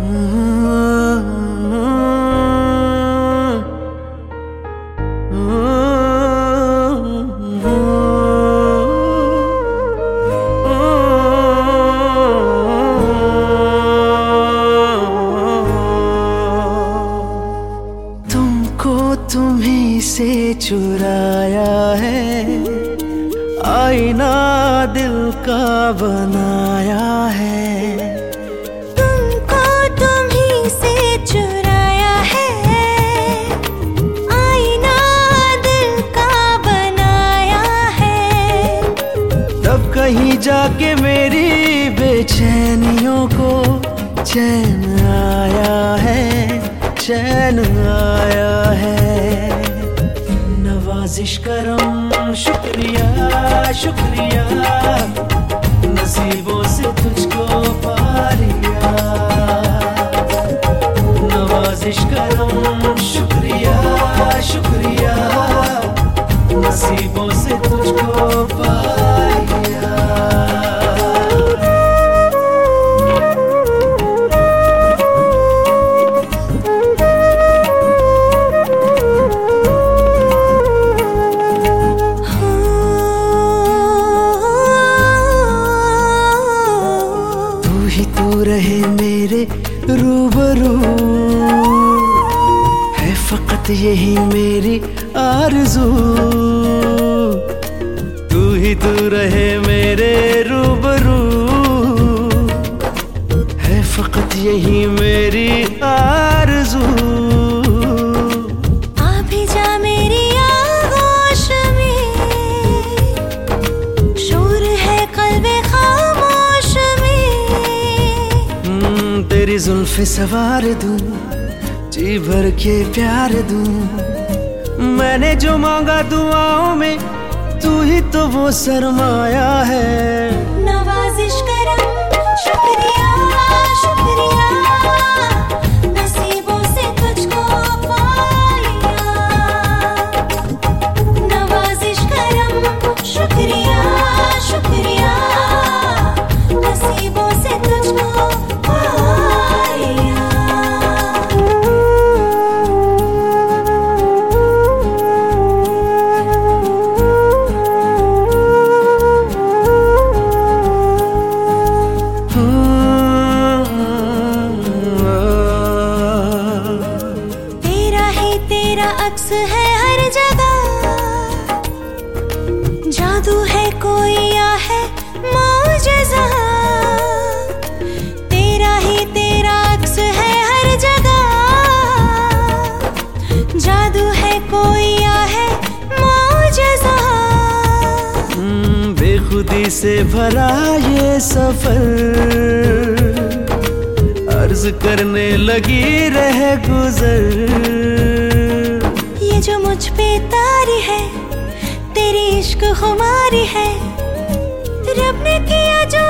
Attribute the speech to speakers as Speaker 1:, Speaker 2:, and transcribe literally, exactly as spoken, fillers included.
Speaker 1: तुम्हीं से चुराया है, आईना दिल का बनाया है।
Speaker 2: तुमको तुम्हीं से चुराया है, आईना दिल का बनाया है।
Speaker 1: तब कहीं जाके मेरी बेचैनियों को चैन आया है, चैन आया है। नवाजिश करम शुक्रिया शुक्रिया, नसीबों से तुझको पा लिया। नवाजिश करम शुक्रिया शुक्रिया, नसीबों से तुझको पा लिया। तू रहे मेरे रूबरू, है फकत यही मेरी आरज़ू। तू ही तू रहे मेरे रूबरू, है फकत यही मेरी आरज़ू।
Speaker 2: आ भी जा मेरी आगोश में, शोर है क़ल्बे खामोश में।
Speaker 1: तेरी जुल्फ़े सवार दूं, जी भर के प्यार दूं। मैंने जो मांगा दुआओं में, तू ही तो वो सरमाया है।
Speaker 2: नवाजिश करम शुक्रिया शुक्रिया, नसीबों से तुझको पाया। नवाजिश करम शुक्रिया शुक्रिया, नसीबों से तुझको अक्स है हर जगह, जादू है कोई या है मौजज़ा। तेरा ही तेरा अक्स है हर जगह, जादू है कोई या है मौजज़ा।
Speaker 1: बेखुदी से भरा ये सफर, अर्ज करने लगी रह गुजर।
Speaker 2: जो मुझ पे तारी है, तेरी इश्क खुमारी है। रब ने किया जो